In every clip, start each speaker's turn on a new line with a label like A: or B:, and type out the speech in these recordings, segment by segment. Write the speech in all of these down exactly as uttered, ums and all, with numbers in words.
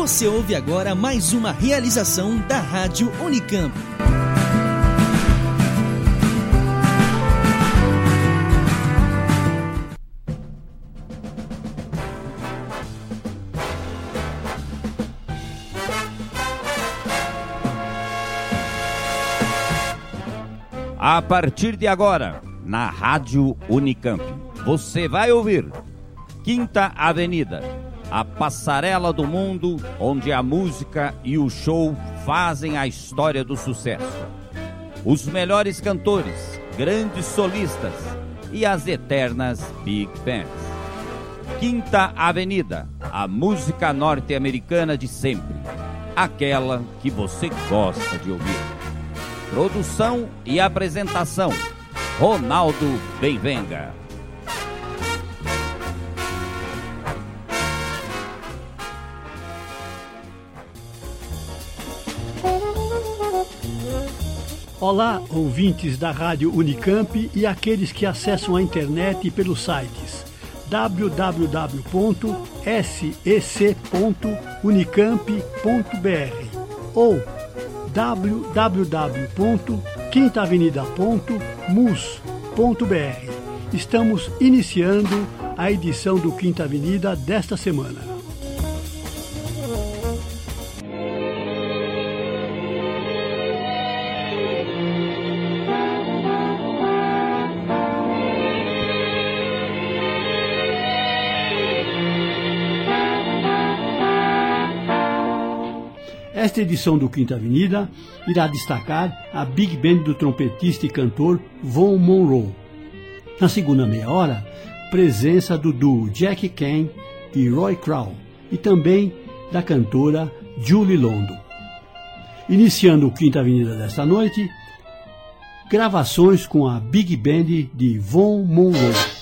A: Você ouve agora mais uma realização da Rádio Unicamp.
B: A partir de agora, na Rádio Unicamp, você vai ouvir Quinta Avenida, a passarela do mundo onde a música e o show fazem a história do sucesso. Os melhores cantores, grandes solistas e as eternas Big Bands. Quinta Avenida, a música norte-americana de sempre, aquela que você gosta de ouvir. Produção e apresentação, Ronaldo Benvenga.
C: Olá, ouvintes da Rádio Unicamp e aqueles que acessam a internet pelos sites w w w ponto s e c ponto unicamp ponto b r ou w w w ponto quinta avenida ponto mus ponto b r. Estamos iniciando a edição do Quinta Avenida desta semana. Esta edição do Quinta Avenida irá destacar a Big Band do trompetista e cantor Von Monroe. Na segunda meia hora, presença do duo Jack Kane e Roy Crow e também da cantora Julie Londo. Iniciando o Quinta Avenida desta noite, gravações com a Big Band de Von Monroe.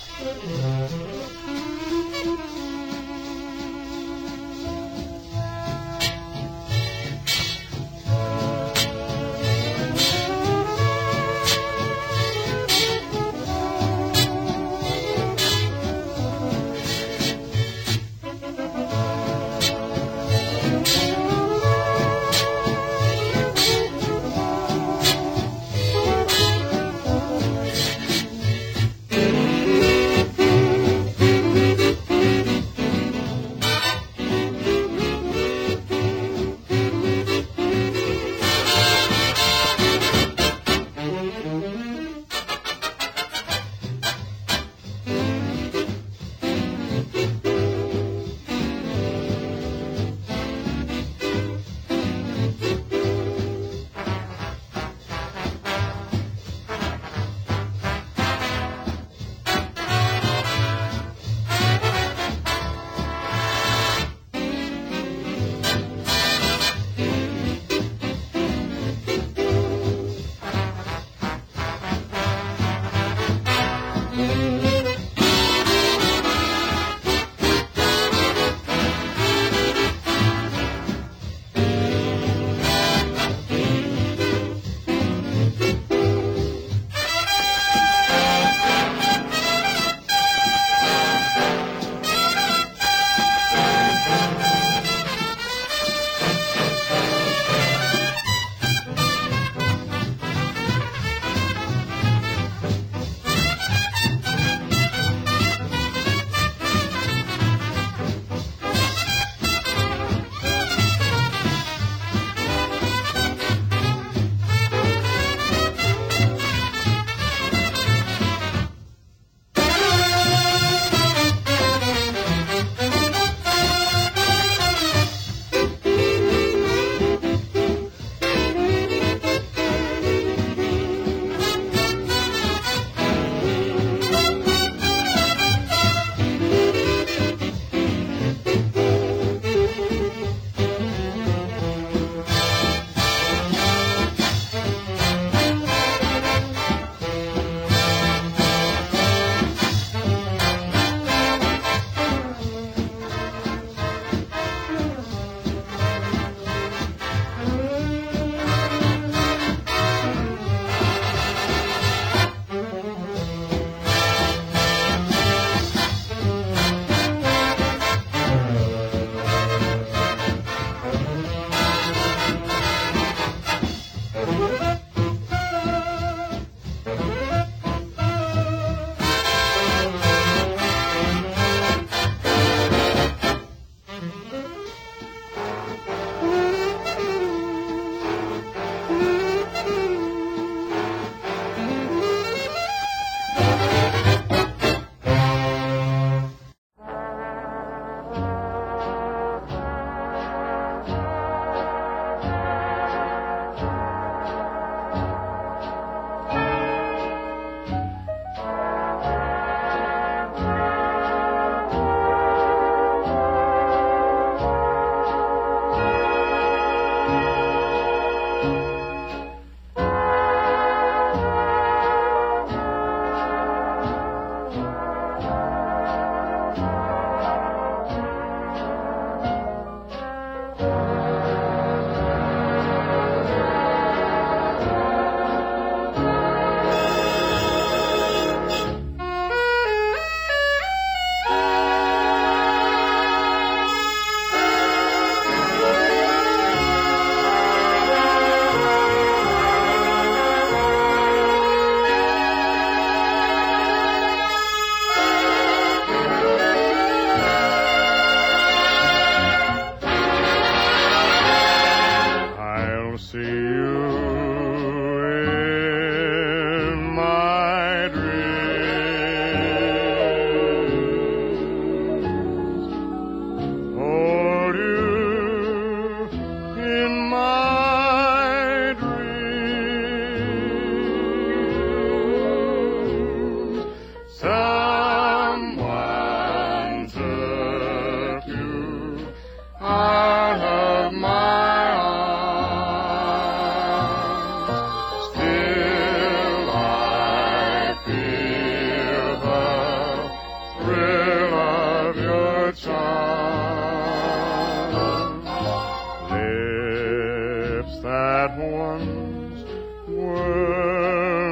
D: once were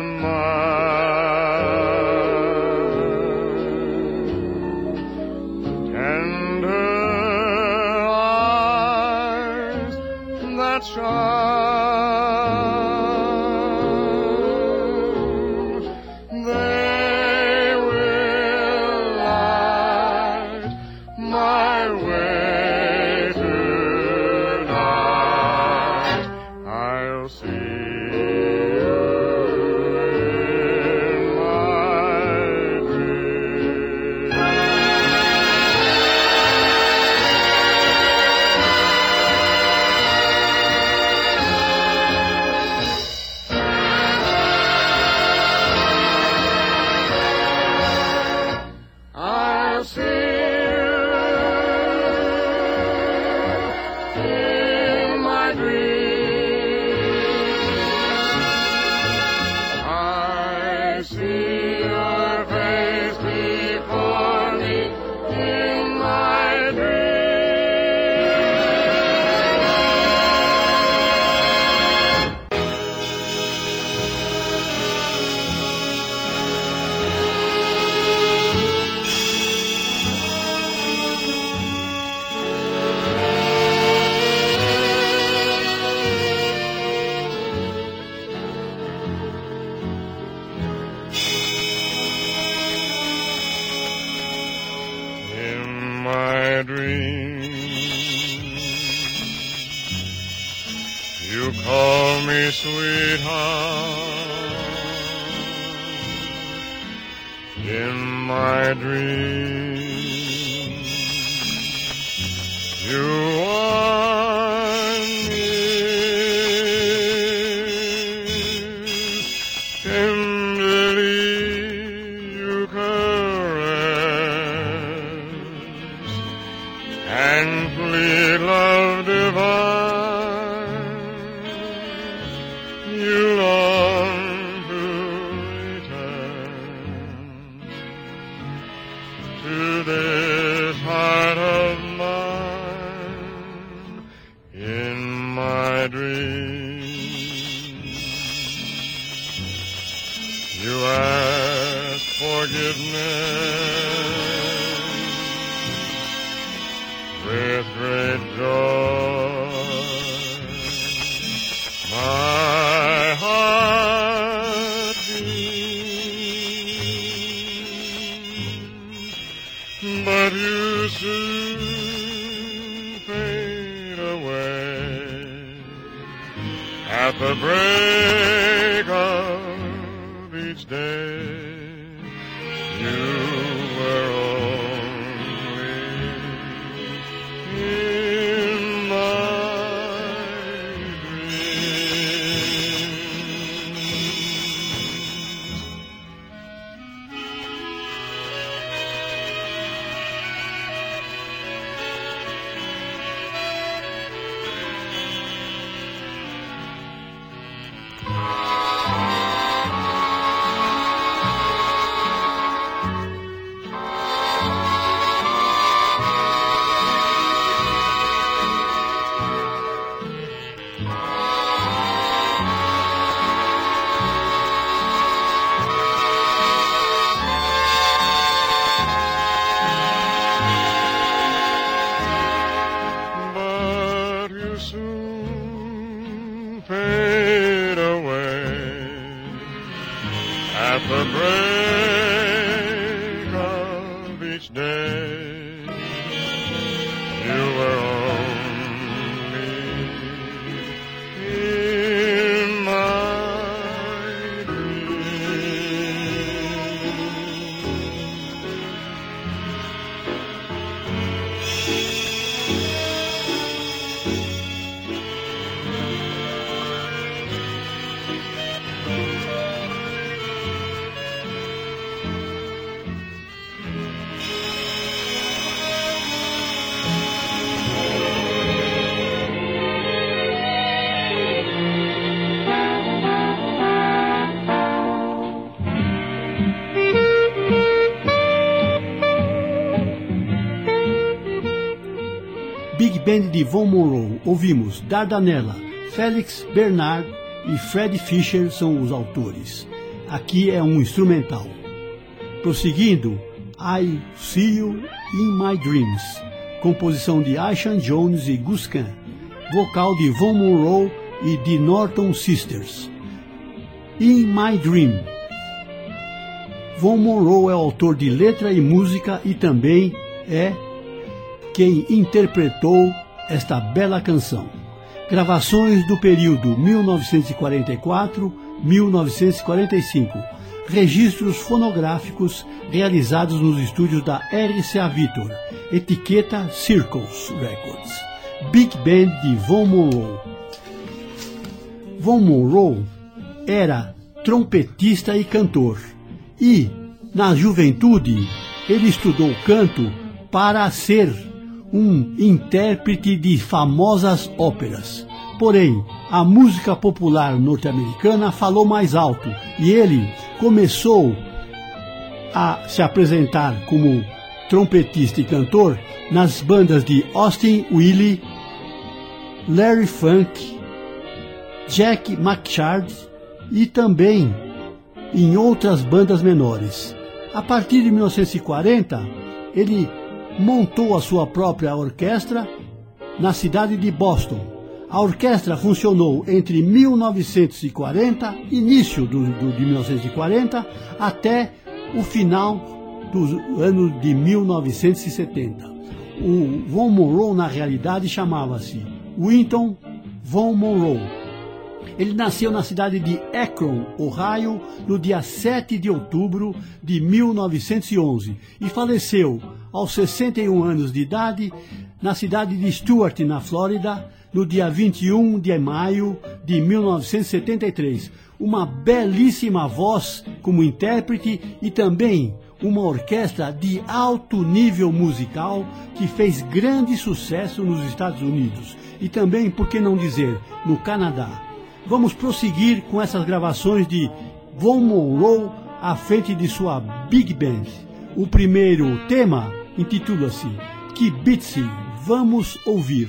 D: mine. Tender eyes that shine, they will light my way tonight. I'll see you in my dreams. I'll see you in my dreams. I see your face before me in my dreams. In my dreams, you call me sweetheart. In my dreams, you want me. Tenderly you caress and plead love divine. You long to return to this heart of mine. In my dreams, you ask forgiveness with great joy. My heart beats, but you soon fade away at the break of each day. You were only in my dreams. But you soon fade away at the break of each day. You were only in my
C: Big Band de Von Morrow, ouvimos Dardanella, Felix Bernard e Fred Fisher são os autores. Aqui é um instrumental. Prosseguindo, I See You in My Dreams, composição de Aishan Jones e Gus Kahn, vocal de Von Monroe e de Norton Sisters. In My Dream. Von Monroe é o autor de letra e música e também é quem interpretou esta bela canção. Gravações do período mil novecentos e quarenta e quatro a mil novecentos e quarenta e cinco. Registros fonográficos realizados nos estúdios da R C A Victor, etiqueta Circles Records. Big Band de Von Monroe. Von Monroe era trompetista e cantor, e, na juventude, ele estudou canto para ser um intérprete de famosas óperas. Porém, a música popular norte-americana falou mais alto e ele começou a se apresentar como trompetista e cantor nas bandas de Austin Willie, Larry Funk, Jack McShard e também em outras bandas menores. A partir de mil novecentos e quarenta, ele montou a sua própria orquestra na cidade de Boston. A orquestra funcionou entre mil novecentos e quarenta, início do, do, de mil novecentos e quarenta, até o final do ano de mil novecentos e setenta. O Von Monroe, na realidade, chamava-se Winton Von Monroe. Ele nasceu na cidade de Akron, Ohio, no dia sete de outubro de mil novecentos e onze e faleceu aos sessenta e um anos de idade na cidade de Stuart, na Flórida, no dia vinte e um de maio de mil novecentos e setenta e três. Uma belíssima voz como intérprete e também uma orquestra de alto nível musical que fez grande sucesso nos Estados Unidos e também, por que não dizer, no Canadá. Vamos prosseguir com essas gravações de Von Monroe à frente de sua Big Band. O primeiro tema intitula-se Kibitzi. Vamos ouvir.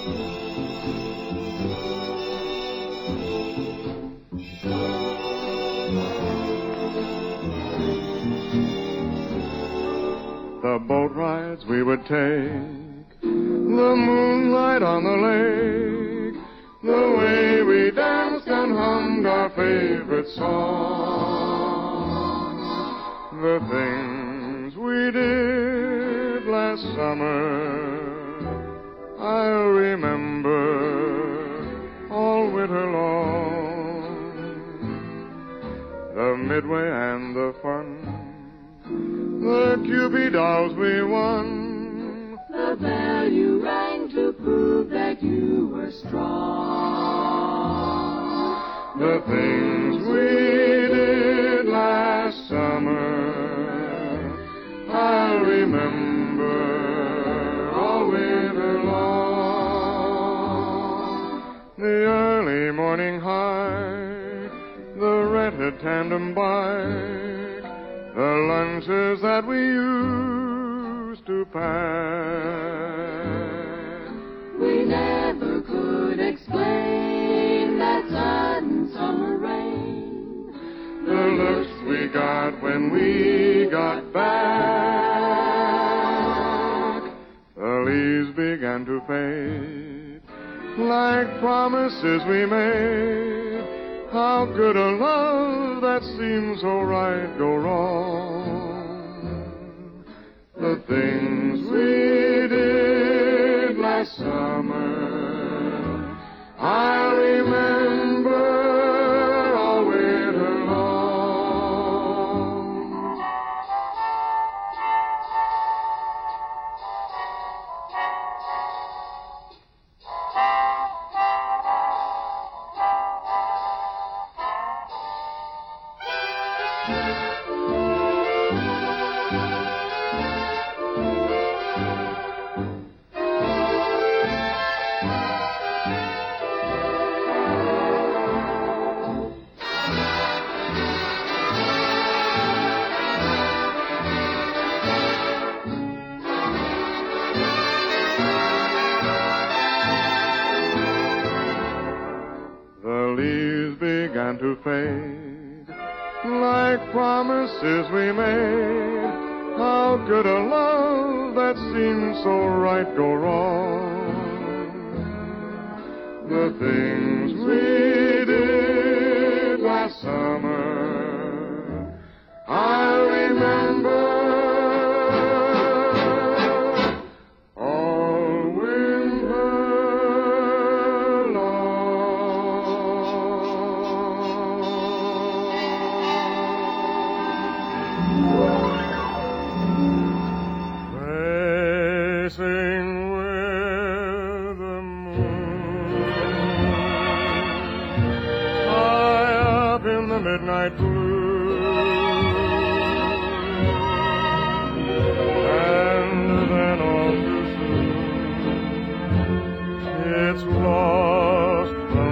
D: The boat rides we would take, the moonlight on the lake, the way we danced and hummed our favorite songs, the things we did last summer, I'll remember all winter long. The midway and the fun, the Cupid dolls we won,
E: the bell you rang to prove that you were strong.
D: The things we did last summer, I'll remember all winter long. The early morning hike, the rented tandem bike, the lunches that we used to pack.
E: We never could explain that sudden summer rain,
D: the looks we got when we got back. The leaves began to fade like promises we made. How could a love that seemed so right go wrong? The things we did last summer, I remember all winter long. To fade like promises we made. How could a love that seemed so right go wrong? The things we did last summer, I remember all winter midnight blue, and then all too soon it's lost from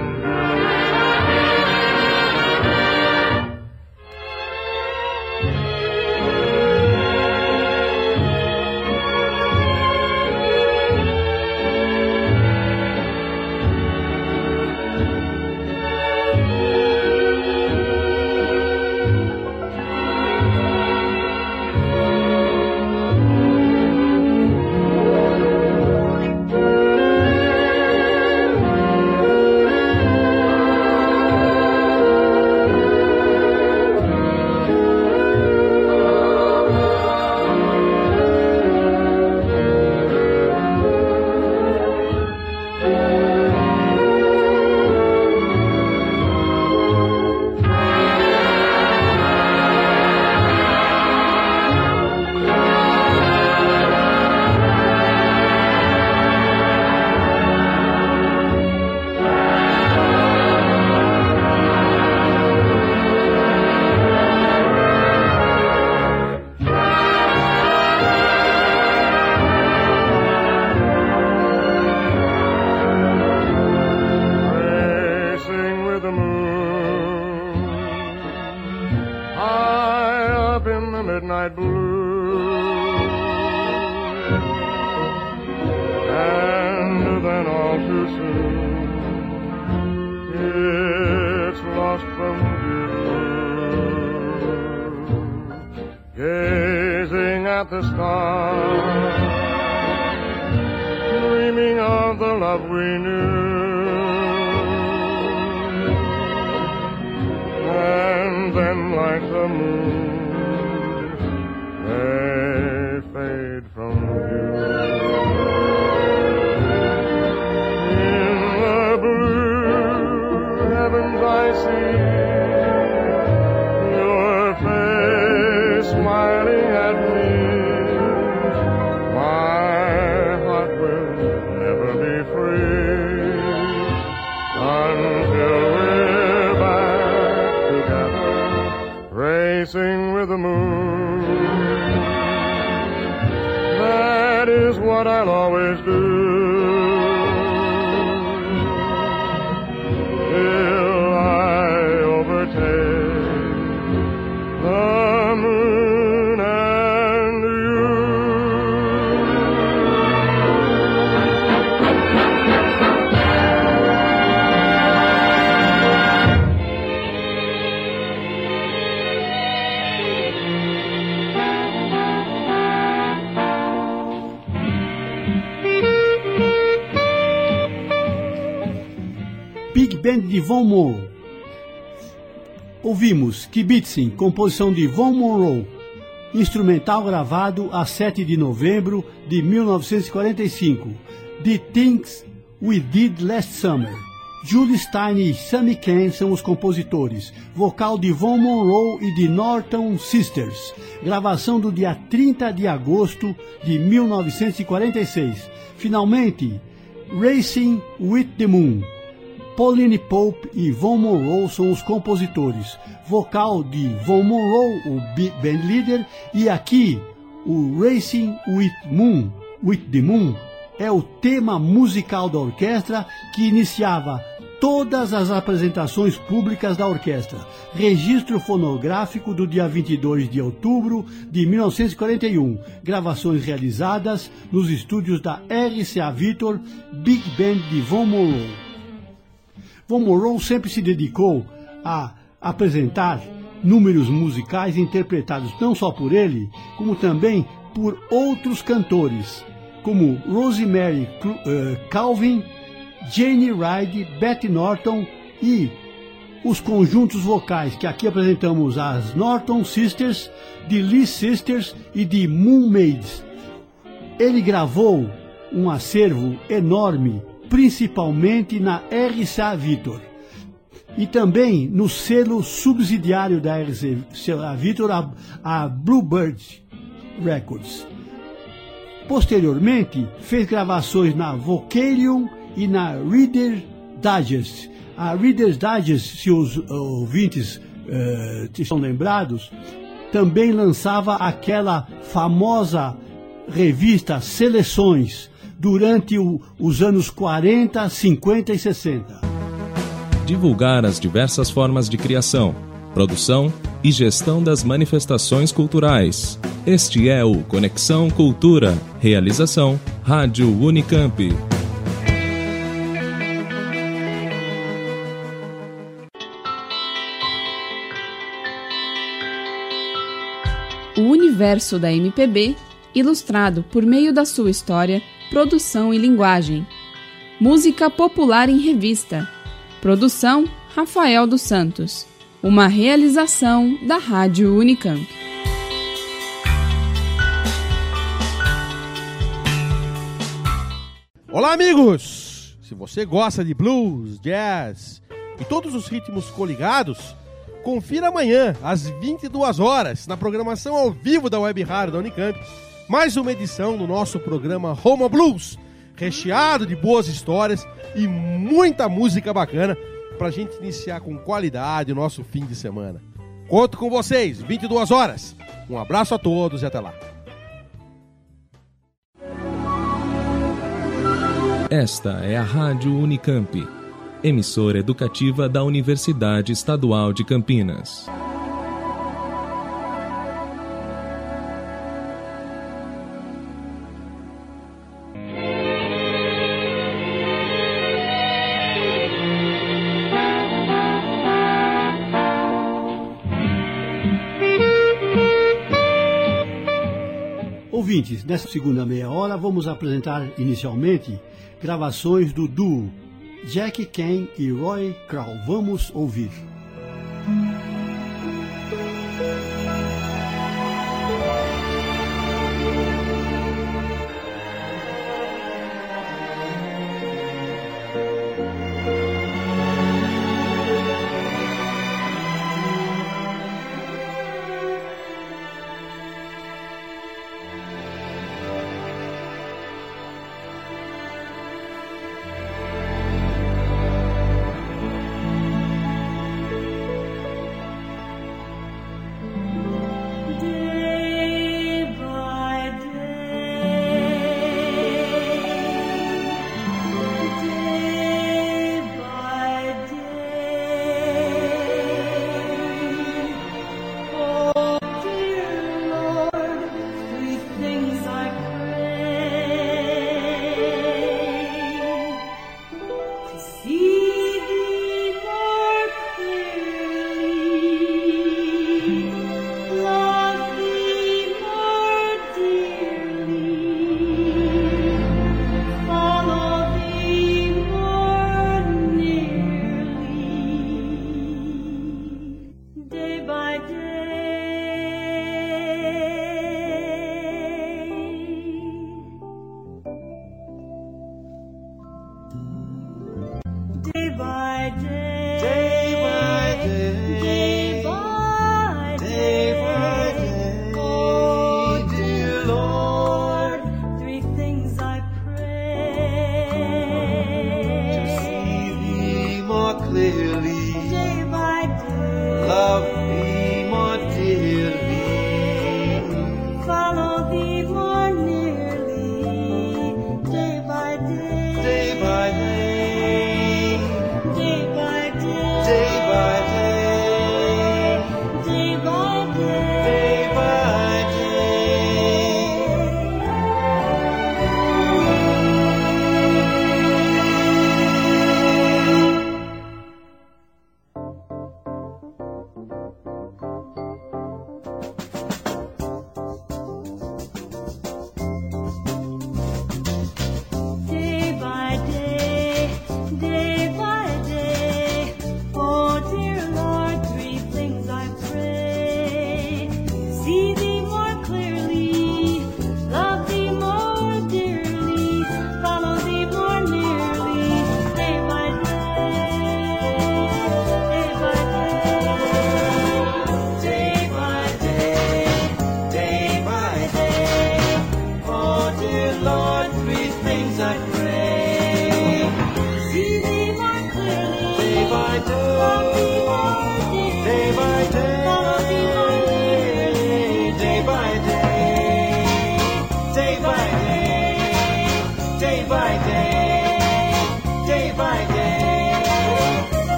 D: soon. It's lost from view. Gazing at the stars, dreaming of the love we knew. And then like the moon, they fade from view. In the blue heavens I see your face smiling at me. My heart will never be free until we're back together, racing with the moon. That is what I'll always do, till I overtake the moon and you.
C: Big Band de Von Monroe. Ouvimos Kibitzing, composição de Von Monroe, instrumental gravado a sete de novembro de mil novecentos e quarenta e cinco, The Things We Did Last Summer. Julie Stein e Sammy Cahn são os compositores, vocal de Von Monroe e de Norton Sisters, gravação do dia trinta de agosto de mil novecentos e quarenta e seis. Finalmente, Racing with the Moon. Pauline Pope e Von Monroe são os compositores, vocal de Von Monroe, o band leader, e aqui o Racing with Moon, with the Moon, é o tema musical da orquestra que iniciava todas as apresentações públicas da orquestra. Registro fonográfico do dia vinte e dois de outubro de mil novecentos e quarenta e um. Gravações realizadas nos estúdios da R C A Victor, Big Band de Von Monroe. Von Monroe sempre se dedicou a apresentar números musicais interpretados não só por ele, como também por outros cantores, como Rosemary uh, Calvin, Janie Ride, Betty Norton e os conjuntos vocais que aqui apresentamos, as Norton Sisters, The Lee Sisters e The Moon Maids. Ele gravou um acervo enorme, principalmente na R C A Victor e também no selo subsidiário da R C A Victor, a, a Bluebird Records. Posteriormente, fez gravações na Vocalion e na Reader's Digest. A Reader's Digest, se os ouvintes uh, estão lembrados, também lançava aquela famosa revista Seleções, durante o, os anos quarenta, cinquenta e sessenta.
F: Divulgar as diversas formas de criação, produção e gestão das manifestações culturais. Este é o Conexão Cultura. Realização Rádio Unicamp.
G: O universo da M P B, ilustrado por meio da sua história, produção e linguagem. Música popular em revista. Produção Rafael dos Santos. Uma realização da Rádio Unicamp.
H: Olá, amigos! Se você gosta de blues, jazz e todos os ritmos coligados, confira amanhã, às vinte e duas horas, na programação ao vivo da Web Rádio da Unicamp, mais uma edição do nosso programa Home Blues, recheado de boas histórias e muita música bacana pra gente iniciar com qualidade o nosso fim de semana. Conto com vocês, vinte e duas horas. Um abraço a todos e até lá.
F: Esta é a Rádio Unicamp, emissora educativa da Universidade Estadual de Campinas.
C: Ouvintes, nessa segunda meia hora vamos apresentar inicialmente gravações do duo Jack Kane e Roy Crow. Vamos ouvir.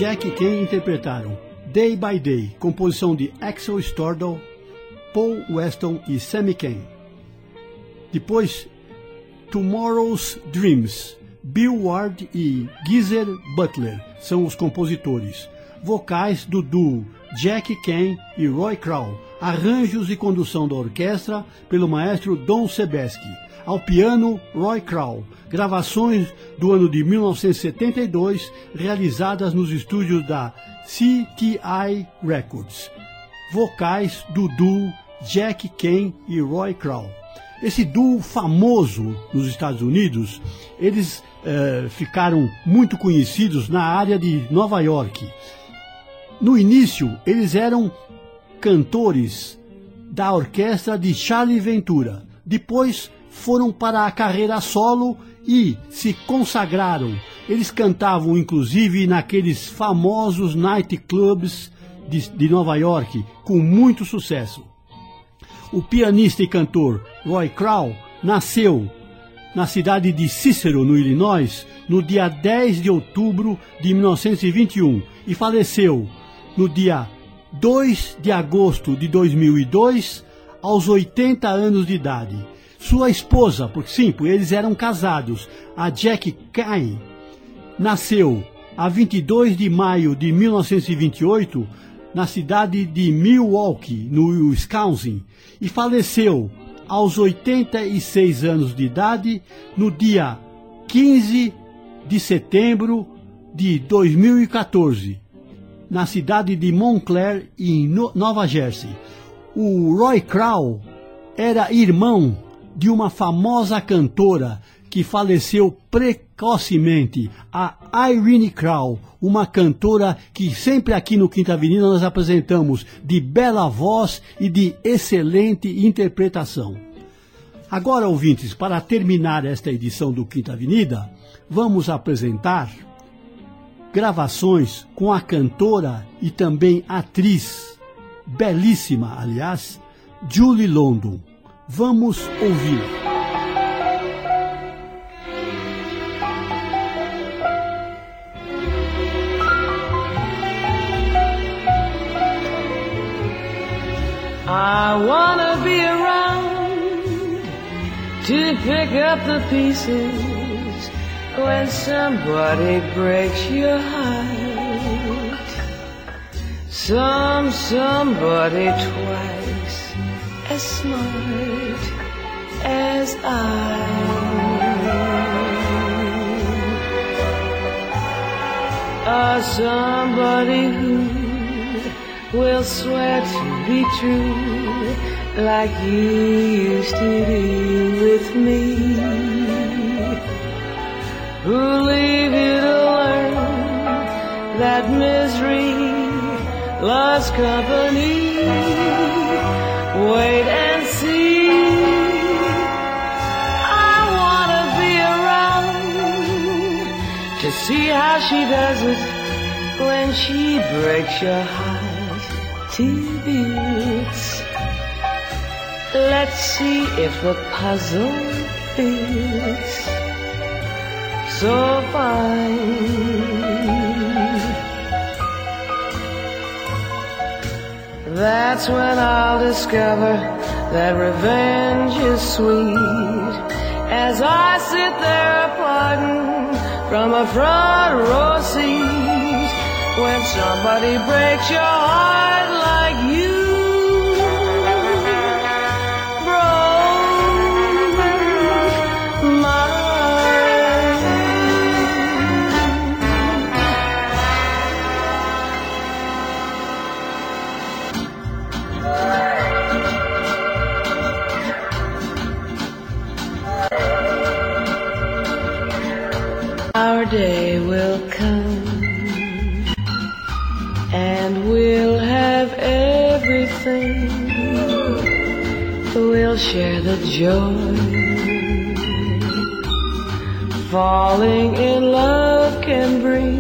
C: Jack e Ken interpretaram Day by Day, composição de Axel Stordahl, Paul Weston e Sammy Ken. Depois, Tomorrow's Dreams, Bill Ward e Geezer Butler são os compositores. Vocais do duo Jack Ken e Roy Kral. Arranjos e condução da orquestra pelo maestro Don Sebesky. Ao piano, Roy Kral. Gravações do ano de mil novecentos e setenta e dois, realizadas nos estúdios da C T I Records. Vocais do duo Jack Ken e Roy Kral. Esse duo famoso nos Estados Unidos, eles eh, ficaram muito conhecidos na área de Nova York. No início, eles eram cantores da orquestra de Charlie Ventura. Depois foram para a carreira solo e se consagraram. Eles cantavam inclusive naqueles famosos nightclubs de, de Nova York, com muito sucesso. O pianista e cantor Roy Kral nasceu na cidade de Cicero, no Illinois, no dia dez de outubro de mil novecentos e vinte e um e faleceu no dia dois de agosto de dois mil e dois, aos oitenta anos de idade. Sua esposa, porque sim, eles eram casados, a Jack Ken, nasceu a vinte e dois de maio de mil novecentos e vinte e oito na cidade de Milwaukee, no Wisconsin, e faleceu aos oitenta e seis anos de idade no dia quinze de setembro de dois mil e quatorze, na cidade de Montclair, em Nova Jersey. O Roy Kral era irmão de uma famosa cantora que faleceu precocemente, a Irene Kral, uma cantora que sempre aqui no Quinta Avenida nós apresentamos, de bela voz e de excelente interpretação. Agora, ouvintes, para terminar esta edição do Quinta Avenida, vamos apresentar gravações com a cantora e também atriz, belíssima, aliás, Julie London. Vamos ouvir.
E: I wanna be around to pick up the pieces when somebody breaks your heart. Some somebody twice as smart as I. Or somebody who will swear to be true like you used to do with me, who'll leave you to learn that misery loves company. Wait and see. I wanna be around to see how she does it when she breaks your heart to bits. Let's see if the puzzle fits so fine. That's when I'll discover that revenge is sweet, as I sit there applauding from a front row seat when somebody breaks your heart like you broke mine. Our day will come and we'll have everything. We'll share the joy. Falling in love can bring.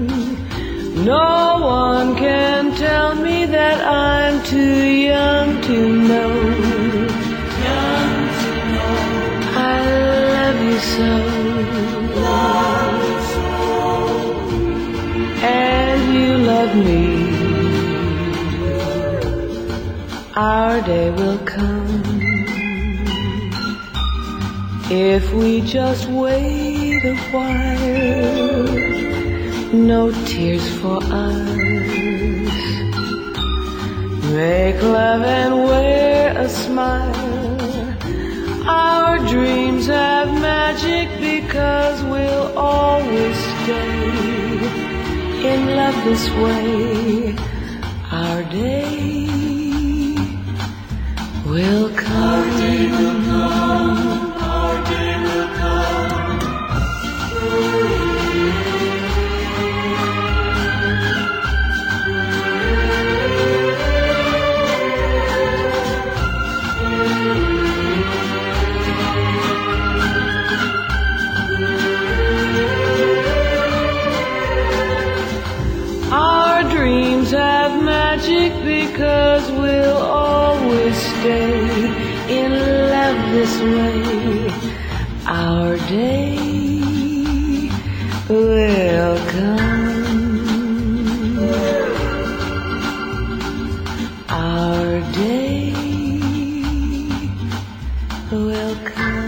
E: No one can tell me that I'm too young to know. Young to know. I love you so. Love you so. And you our day will come. If we just wait a while, no tears for us. Make love and wear a smile. Our dreams have magic because we'll always stay in love this way. Our day will come. Our day will come. Our day will come. Our dreams have magic because we'll always stay in love this way. Our day will come. Our day will come.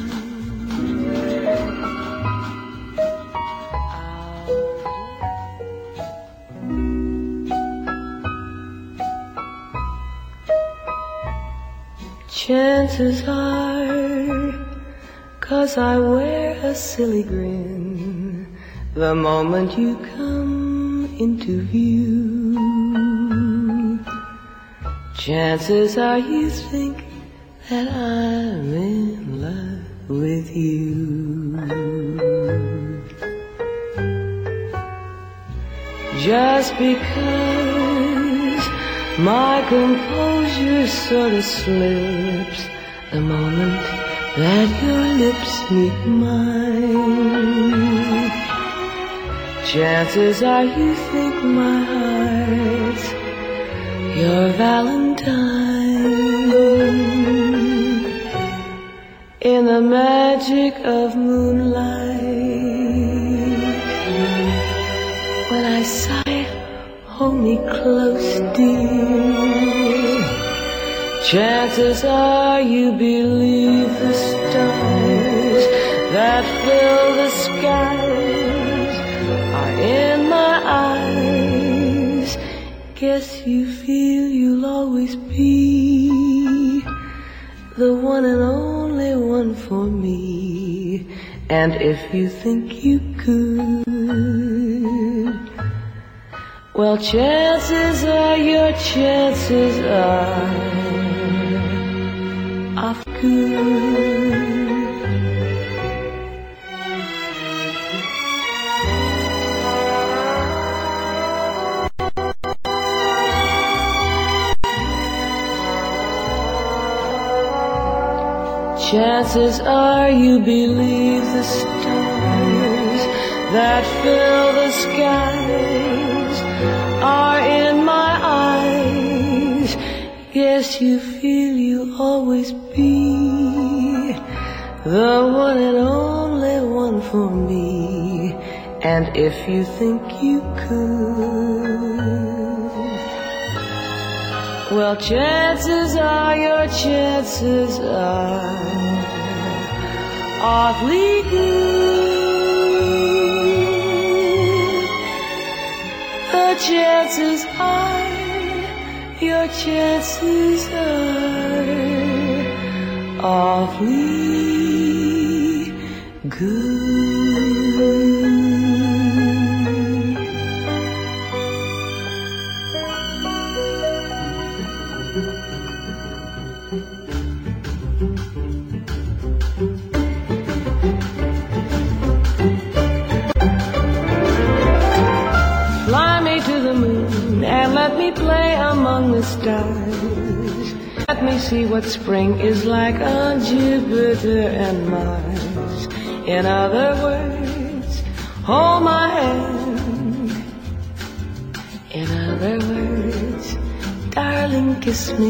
E: Chances are, 'cause I wear a silly grin the moment you come into view. Chances are you think that I'm in love with you. Just because my composure sort of slips the moment that your lips meet mine. Chances are you think my heart's your Valentine. In the magic of moonlight, when I sigh, hold me close, dear. Chances are you believe the stars that fill the skies are in my eyes. Guess you feel you'll always be the one and only one for me. And if you think you could, well, chances are your chances are of good. Chances are you believe the stars that fill the skies are in my eyes. Yes, you feel you'll always be the one and only one for me. And if you think you could, well, chances are your chances are awfully good. The chances are your chances are awfully good. Fly me to the moon and let me play among the stars. Let me see what spring is like on Jupiter and Mars. In other words, hold my hand. In other words, darling, kiss me.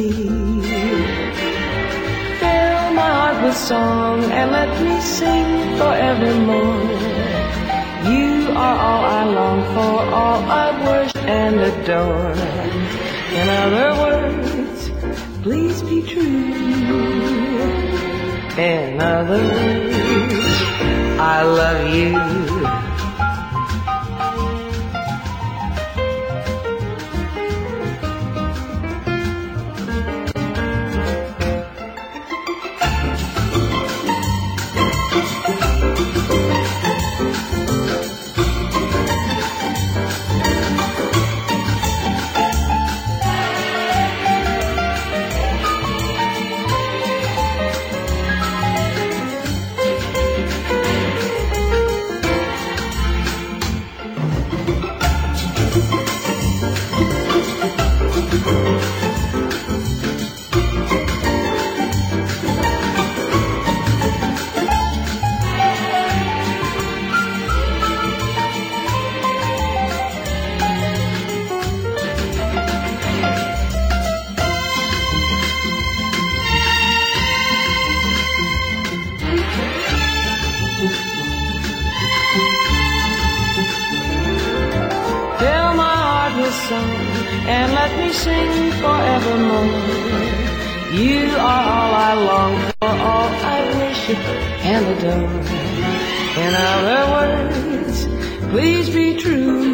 E: Fill my heart with song and let me sing forevermore. You are all I long for, all I worship and adore. In other words, please be true. In other words, I love you. And let me sing forevermore. You are all I long for, all I worship and adore. In other words, please be true.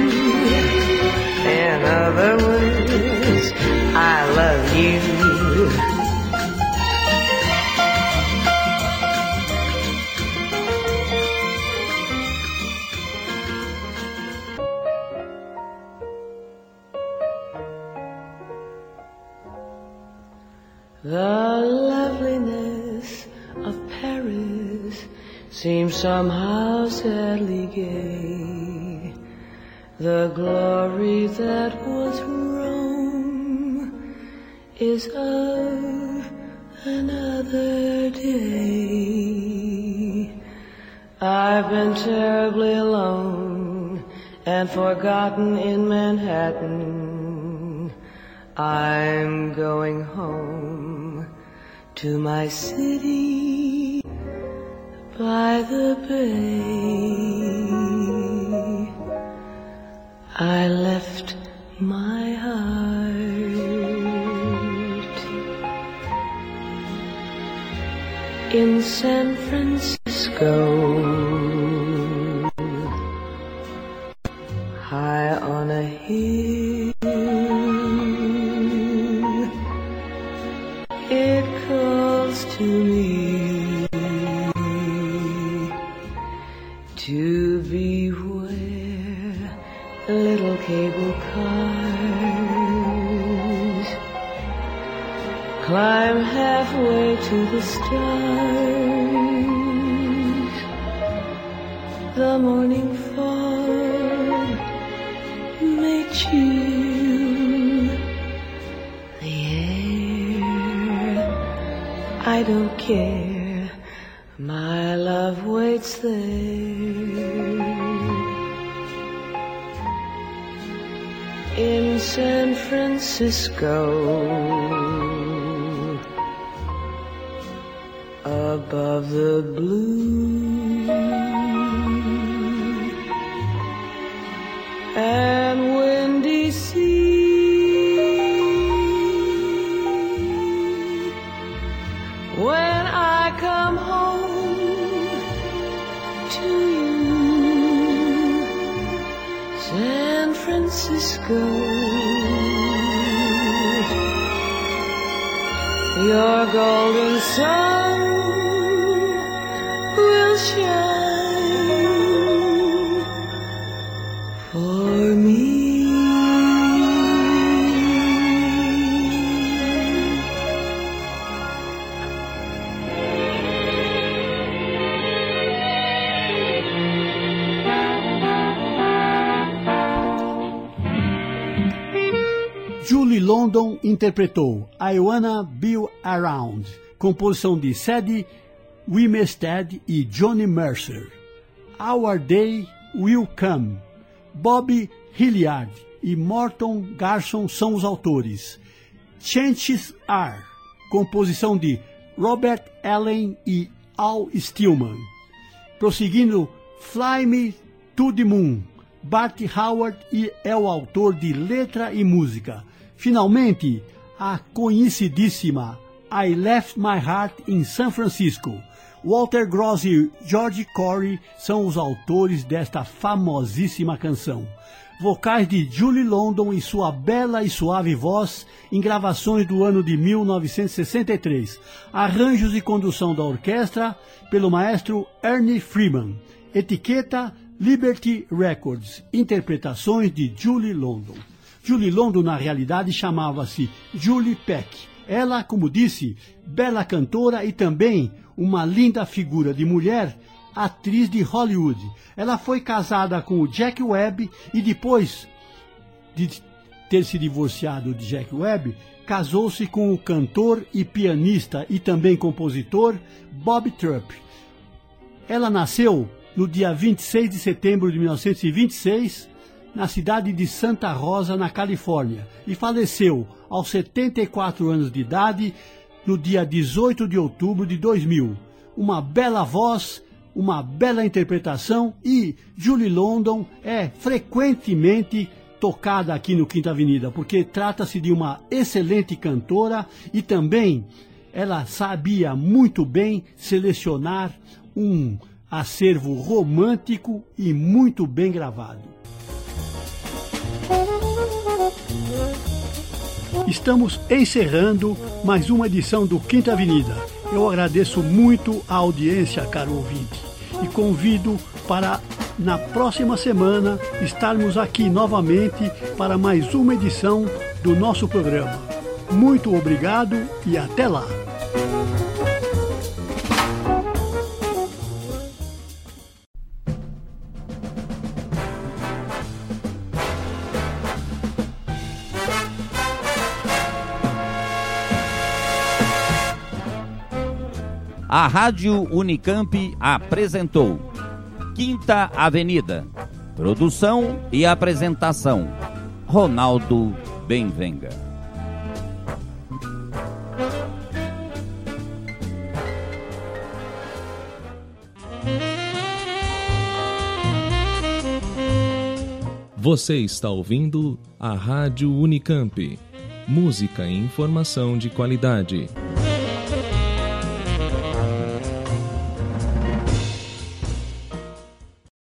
E: In other words, I love you. The loveliness of Paris seems somehow sadly gay. The glory that was Rome is of another day. I've been terribly alone and forgotten in Manhattan. I'm going home to my city by the bay. I left my heart in San Francisco, high on a hill. It calls to me to be where the little cable cars climb halfway to the stars. The morning fog may chill the air. I don't care, my love waits there. In San Francisco, above the blue and windy sea, when I come home to you, San Francisco, your golden sun will shine for me.
C: Julie London interpretou I Wanna Be Around, composição de Sadie Wimestead e Johnny Mercer. Our Day Will Come, Bobby Hilliard e Morton Garson são os autores. Chances Are, composição de Robert Allen e Al Stillman. Prosseguindo, Fly Me to the Moon, Bart Howard e é o autor de letra e música. Finalmente, a conhecidíssima I Left My Heart in San Francisco. Walter Gross e George Corey são os autores desta famosíssima canção. Vocais de Julie London e sua bela e suave voz em gravações do ano de mil novecentos e sessenta e três. Arranjos e condução da orquestra pelo maestro Ernie Freeman. Etiqueta Liberty Records. Interpretações de Julie London. Julie London, na realidade, chamava-se Julie Peck. Ela, como disse, bela cantora e também uma linda figura de mulher, atriz de Hollywood. Ela foi casada com o Jack Webb e depois de ter se divorciado de Jack Webb, casou-se com o cantor e pianista e também compositor Bob Trupp. Ela nasceu no dia vinte e seis de setembro de mil novecentos e vinte e seis, na cidade de Santa Rosa, na Califórnia, e faleceu aos setenta e quatro anos de idade no dia dezoito de outubro de dois mil. Uma bela voz, uma bela interpretação, e Julie London é frequentemente tocada aqui no Quinta Avenida, porque trata-se de uma excelente cantora e também ela sabia muito bem selecionar um acervo romântico e muito bem gravado. Estamos encerrando mais uma edição do Quinta Avenida. Eu agradeço muito a audiência, caro ouvinte, e convido para, na próxima semana, estarmos aqui novamente para mais uma edição do nosso programa. Muito obrigado e até lá!
B: A Rádio Unicamp apresentou Quinta Avenida. Produção e apresentação, Ronaldo Benvenga.
F: Você está ouvindo a Rádio Unicamp. Música e informação de qualidade.